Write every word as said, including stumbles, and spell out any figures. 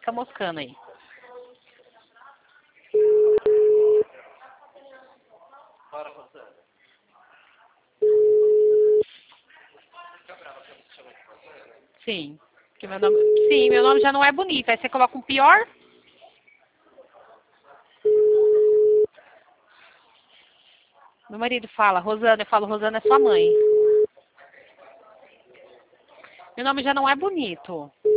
fica moscando aí. Sim. Que meu nome... Sim, meu nome já não é bonito. Aí você coloca um pior. Meu marido fala, Rosana, eu falo, Rosana é sua mãe. Meu nome já não é bonito.